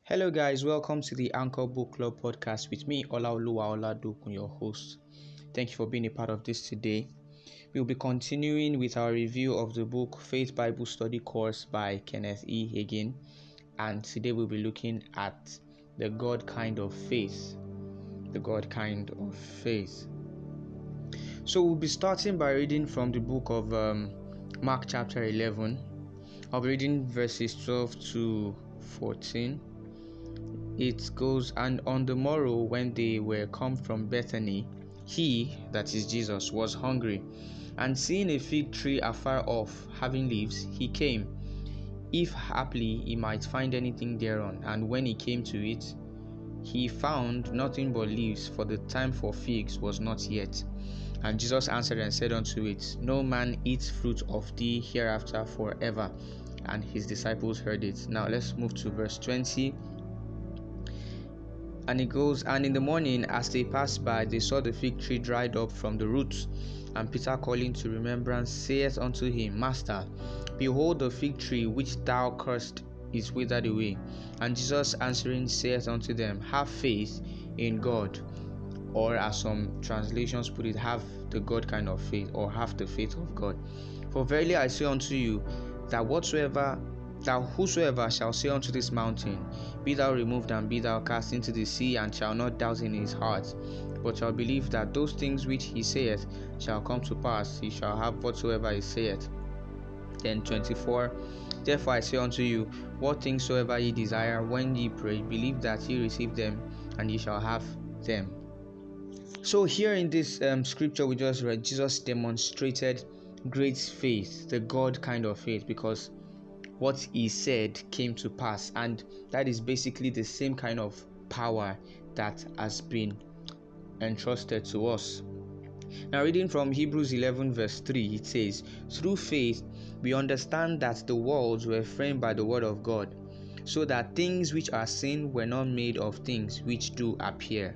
Hello guys, welcome to the Anchor Book Club podcast with me, Olaoluwa Oladokun, your host. Thank you for being a part of this today. We'll be continuing with our review of the book Faith Bible Study Course by Kenneth E. Hagin, and today we'll be looking at the God kind of faith. The God kind of faith. So we'll be starting by reading from the book of Mark chapter 11. I'll be reading verses 12 to 14. It goes, and on the morrow when they were come from Bethany, he, that is Jesus, was hungry. And seeing a fig tree afar off, having leaves, he came, if haply he might find anything thereon. And when he came to it, he found nothing but leaves, for the time for figs was not yet. And Jesus answered and said unto it, No man eats fruit of thee hereafter forever. And his disciples heard it. Now let's move to verse 20. And it goes, and in the morning, as they passed by, they saw the fig tree dried up from the roots. And Peter, calling to remembrance, saith unto him, Master, behold, the fig tree which thou cursed is withered away. And Jesus answering saith unto them, Have faith in God. Or as some translations put it, have the God kind of faith, or have the faith of God. For verily I say unto you, that whosoever shall say unto this mountain, Be thou removed and be thou cast into the sea, and shall not doubt in his heart, but shall believe that those things which he saith shall come to pass, he shall have whatsoever he saith. Then 24, Therefore I say unto you, what things soever ye desire, when ye pray, believe that ye receive them, and ye shall have them. So here in this scripture we just read, Jesus demonstrated great faith, the God kind of faith, because what he said came to pass, and that is basically the same kind of power that has been entrusted to us. Now, reading from Hebrews 11 verse 3, it says, Through faith we understand that the worlds were framed by the word of God, so that things which are seen were not made of things which do appear.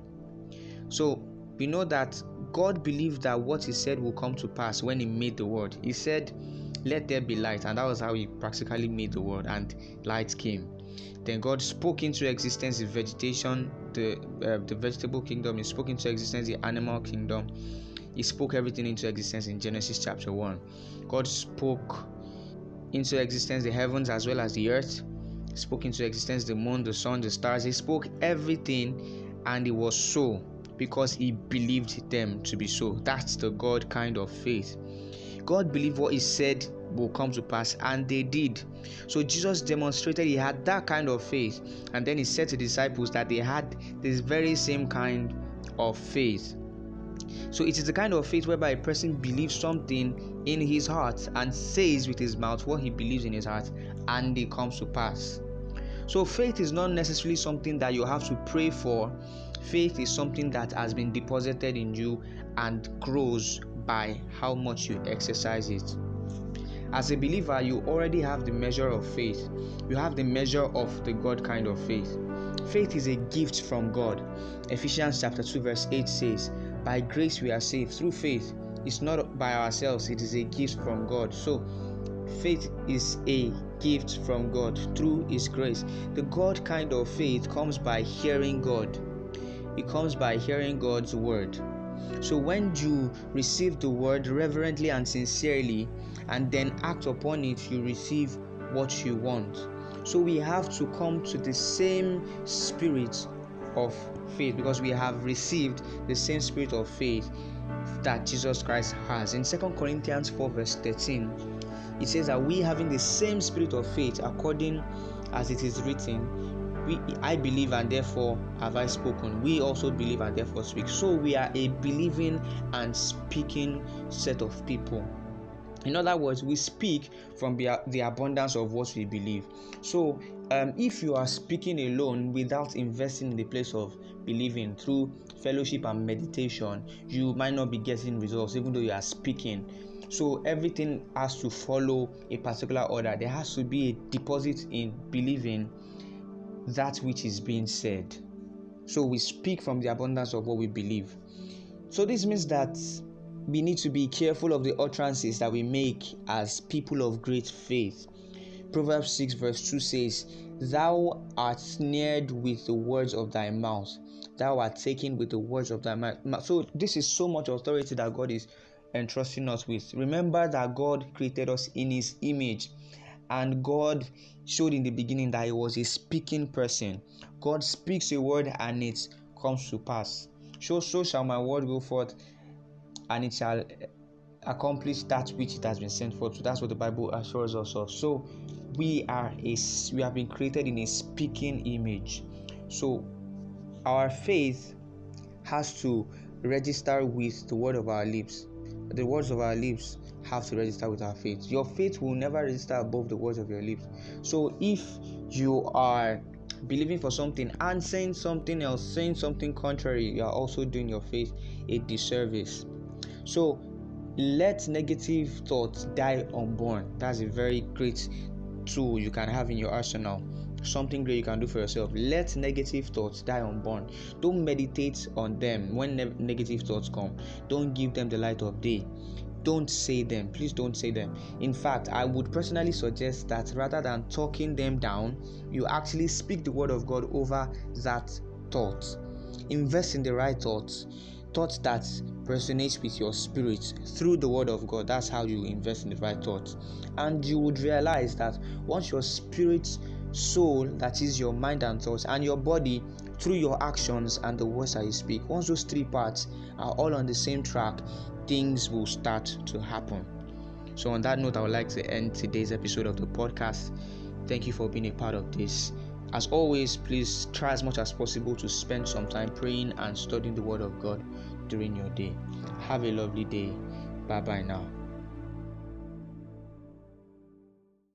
So we know that God believed that what he said will come to pass when he made the world. He said, Let there be light, and that was how he practically made the world, and light came. Then God spoke into existence the vegetation, the vegetable kingdom. He spoke into existence the animal kingdom. He spoke everything into existence in Genesis chapter 1. God spoke into existence the heavens as well as the earth. He spoke into existence the moon, the sun, the stars. He spoke everything, and it was so, because he believed them to be so. That's the God kind of faith. God believed what he said will come to pass, and they did. So Jesus demonstrated he had that kind of faith, and then he said to the disciples that they had this very same kind of faith. So it is the kind of faith whereby a person believes something in his heart and says with his mouth what he believes in his heart, and it comes to pass. So faith is not necessarily something that you have to pray for. Faith is something that has been deposited in you and grows by how much you exercise it. As a believer, you already have the measure of faith. You have the measure of the God kind of faith. Faith is a gift from God. Ephesians chapter 2 verse 8 says, By grace we are saved through faith. It's not by ourselves, it is a gift from God. So faith is a gift from God through his grace. The God kind of faith comes by hearing God. It comes by hearing God's word. So when you receive the word reverently and sincerely, and then act upon it, you receive what you want. So we have to come to the same spirit of faith, because we have received the same spirit of faith that Jesus Christ has. In 2 Corinthians 4 verse 13, it says that we, having the same spirit of faith, according as it is written, I believe and therefore have I spoken. We also believe and therefore speak. So we are a believing and speaking set of people. In other words, we speak from the abundance of what we believe. So if you are speaking alone without investing in the place of believing through fellowship and meditation, you might not be getting results even though you are speaking. So everything has to follow a particular order. There has to be a deposit in believing that which is being said. So we speak from the abundance of what we believe. So this means that we need to be careful of the utterances that we make as people of great faith. Proverbs 6 verse 2 says Thou art snared with the words of thy mouth. Thou art taken with the words of thy mouth. So this is so much authority that God is entrusting us with. Remember that God created us in his image, and God showed in the beginning that he was a speaking person. God speaks a word and it comes to pass. So shall my word go forth, and it shall accomplish that which it has been sent forth. So that's what the Bible assures us of. So we have been created in a speaking image. So our faith has to register with the word of our lips. The words of our lips have to register with our faith. Your faith will never register above the words of your lips. So if you are believing for something and saying something else, saying something contrary, you are also doing your faith a disservice. So let negative thoughts die unborn. That's a very great tool you can have in your arsenal. Something great you can do for yourself. Let negative thoughts die unborn. Don't meditate on them when negative thoughts come. Don't give them the light of day. Don't say them. Please don't say them. In fact, I would personally suggest that rather than talking them down, you actually speak the word of God over that thought. Invest in the right thoughts that resonates with your spirit through the word of God. That's how you invest in the right thoughts. And you would realize that once your spirit, soul, that is your mind and thoughts, and your body, through your actions and the words that you speak, once those three parts are all on the same track, things will start to happen. So on that note, I would like to end today's episode of the podcast. Thank you for being a part of this. As always, please try as much as possible to spend some time praying and studying the word of God during your day. Have a lovely day. Bye bye now.